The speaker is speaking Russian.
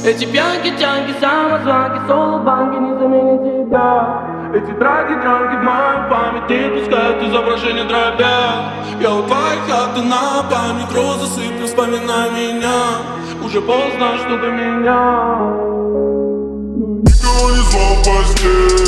Эти пьянки, тянки, самозванки, соло-банки не заменят тебя. Эти драги в мою память не пускают изображение дробя. Я у твоих хаты на память розы сыплю, вспоминай меня. Уже поздно, чтобы меня никого не звал в постель.